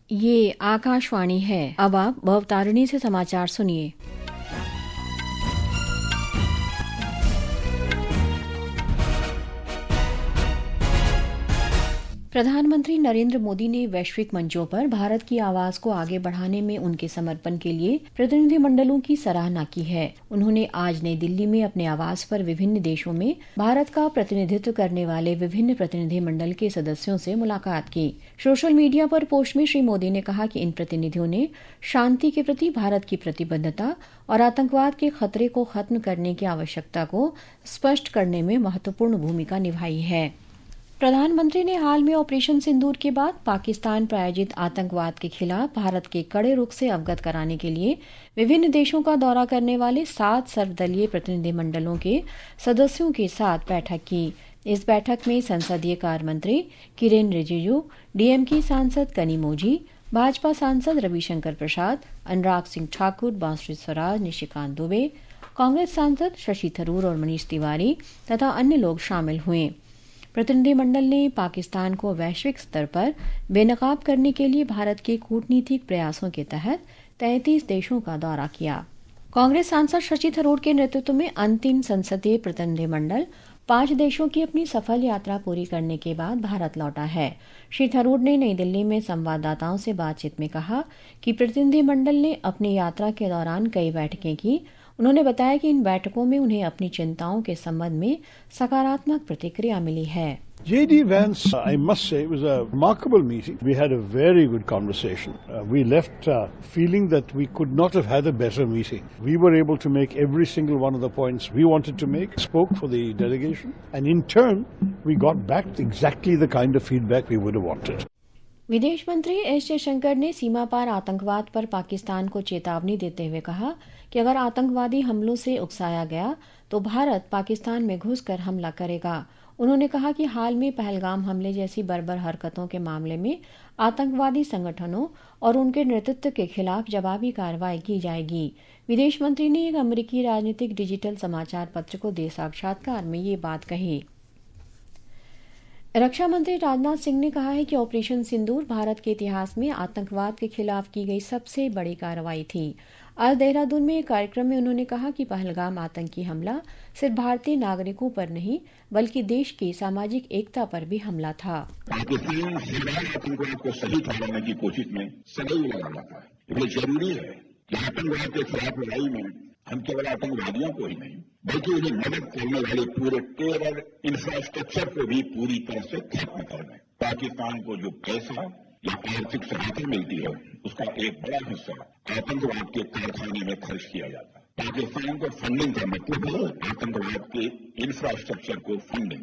ये आकाशवाणी है। अब आप भवतारिणी से समाचार सुनिए। प्रधानमंत्री नरेंद्र मोदी ने वैश्विक मंचों पर भारत की आवाज को आगे बढ़ाने में उनके समर्पण के लिए प्रतिनिधिमंडलों की सराहना की है। उन्होंने आज नई दिल्ली में अपने आवास पर विभिन्न देशों में भारत का प्रतिनिधित्व करने वाले विभिन्न प्रतिनिधिमंडल के सदस्यों से मुलाकात की। सोशल मीडिया पर पोस्ट में श्री मोदी ने कहा कि इन प्रतिनिधियों ने शांति के प्रति भारत की प्रतिबद्धता और आतंकवाद के खतरे को खत्म करने की आवश्यकता को स्पष्ट करने में महत्वपूर्ण भूमिका निभाई है। प्रधानमंत्री ने हाल में ऑपरेशन सिंदूर के बाद पाकिस्तान प्रायोजित आतंकवाद के खिलाफ भारत के कड़े रुख से अवगत कराने के लिए विभिन्न देशों का दौरा करने वाले 7 सर्वदलीय प्रतिनिधिमंडलों के सदस्यों के साथ बैठक की। इस बैठक में संसदीय कार्य मंत्री किरेन रिजिजू, डीएमके सांसद कनिमोझी, भाजपा सांसद रविशंकर प्रसाद, अनुराग सिंह ठाकुर, बांसुरी स्वराज, निशिकांत दुबे, कांग्रेस सांसद शशि थरूर और मनीष तिवारी तथा अन्य लोग शामिल हुए। प्रतिनिधिमंडल ने पाकिस्तान को वैश्विक स्तर पर बेनकाब करने के लिए भारत के कूटनीतिक प्रयासों के तहत 33 देशों का दौरा किया। कांग्रेस सांसद शशि थरूर के नेतृत्व में अंतिम संसदीय प्रतिनिधिमंडल 5 देशों की अपनी सफल यात्रा पूरी करने के बाद भारत लौटा है। श्री थरूर ने नई दिल्ली में संवाददाताओं से बातचीत में कहा कि प्रतिनिधिमंडल ने अपनी यात्रा के दौरान कई बैठकें की। उन्होंने बताया कि इन बैठकों में उन्हें अपनी चिंताओं के संबंध में सकारात्मक प्रतिक्रिया मिली है। J.D. Vance, I must say, was a remarkable meeting. We had a very good conversation. We left feeling that we could not have had a better meeting. We were able to make every single one of the points we wanted to make, spoke for the delegation, and in turn, we got back exactly the kind of feedback we would have wanted. विदेश मंत्री S Jaishankar ने सीमा पार आतंकवाद पर पाकिस्तान को चेतावनी देते हुए कहा कि अगर आतंकवादी हमलों से उकसाया गया तो भारत पाकिस्तान में घुसकर हमला करेगा। उन्होंने कहा कि हाल में पहलगाम हमले जैसी बर्बर हरकतों के मामले में आतंकवादी संगठनों और उनके नेतृत्व के खिलाफ जवाबी कार्रवाई की जाएगी। विदेश मंत्री ने एक अमेरिकी राजनीतिक डिजिटल समाचार पत्र को दिए साक्षात्कार में ये बात कही। रक्षा मंत्री राजनाथ सिंह ने कहा है कि ऑपरेशन सिंदूर भारत के इतिहास में आतंकवाद के खिलाफ की गई सबसे बड़ी कार्रवाई थी। आज देहरादून में एक कार्यक्रम में उन्होंने कहा कि पहलगाम आतंकी हमला सिर्फ भारतीय नागरिकों पर नहीं बल्कि देश की सामाजिक एकता पर भी हमला था। पाकिस्तान आतंकवाद को सही ठहराने की कोशिश में सदैव लगा रहता है। ये जरूरी है कि आतंकवाद के खिलाफ लड़ाई में हम केवल आतंकवादियों को ही नहीं बल्कि उन्हें मदद करने वाले पूरे टेरर इंफ्रास्ट्रक्चर को भी पूरी तरह से खत्म कर दें। पाकिस्तान को जो पैसा या आर्थिक सहायता मिलती है उसका एक बड़ा हिस्सा आतंकवाद के कारखाने में खर्च किया जाता है। पाकिस्तान को फंडिंग का मतलब है आतंकवाद के इंफ्रास्ट्रक्चर को फंडिंग।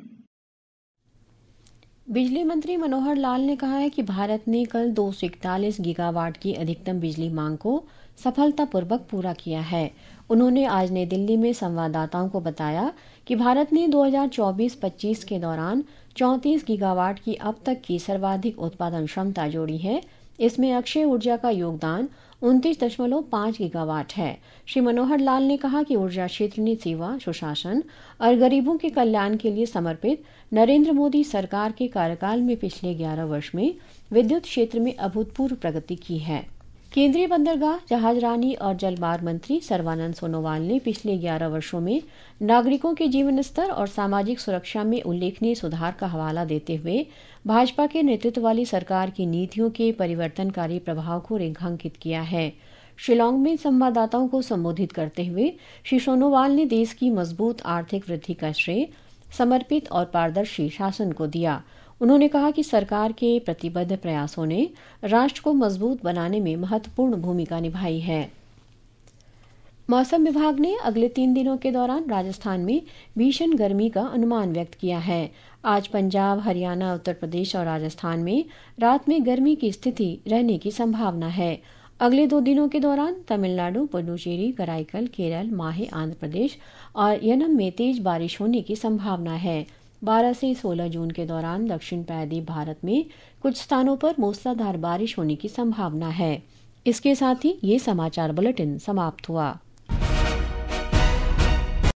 बिजली मंत्री मनोहर लाल ने कहा है कि भारत ने कल 241 गीगावाट की अधिकतम बिजली मांग को सफलतापूर्वक पूरा किया है। उन्होंने आज नई दिल्ली में संवाददाताओं को बताया कि भारत ने 2024-25 के दौरान 34 गीगावाट की अब तक की सर्वाधिक उत्पादन क्षमता जोड़ी है। इसमें अक्षय ऊर्जा का योगदान 29.5 गीगावाट है। श्री मनोहर लाल ने कहा कि ऊर्जा क्षेत्र ने सेवा, सुशासन और गरीबों के कल्याण के लिए समर्पित नरेंद्र मोदी सरकार के कार्यकाल में पिछले 11 वर्ष में विद्युत क्षेत्र में अभूतपूर्व प्रगति की है। केंद्रीय बंदरगाह, जहाजरानी और जलमार्ग मंत्री सर्बानंद सोनोवाल ने पिछले 11 वर्षों में नागरिकों के जीवन स्तर और सामाजिक सुरक्षा में उल्लेखनीय सुधार का हवाला देते हुए भाजपा के नेतृत्व वाली सरकार की नीतियों के परिवर्तनकारी प्रभाव को रेखांकित किया है। शिलांग में संवाददाताओं को संबोधित करते हुए श्री सोनोवाल ने देश की मजबूत आर्थिक वृद्धि का श्रेय समर्पित और पारदर्शी शासन को दिया। उन्होंने कहा कि सरकार के प्रतिबद्ध प्रयासों ने राष्ट्र को मजबूत बनाने में महत्वपूर्ण भूमिका निभाई है। मौसम विभाग ने अगले 3 दिनों के दौरान राजस्थान में भीषण गर्मी का अनुमान व्यक्त किया है। आज पंजाब, हरियाणा, उत्तर प्रदेश और राजस्थान में रात में गर्मी की स्थिति रहने की संभावना है। अगले 2 दिनों के दौरान तमिलनाडु, पुडुचेरी, कराईकल, केरल, माहे, आंध्र प्रदेश और यनम में तेज बारिश होने की संभावना है। 12 से 16 जून के दौरान दक्षिण प्रायद्वीप भारत में कुछ स्थानों पर मूसलाधार बारिश होने की संभावना है। इसके साथ ही ये समाचार बुलेटिन समाप्त हुआ।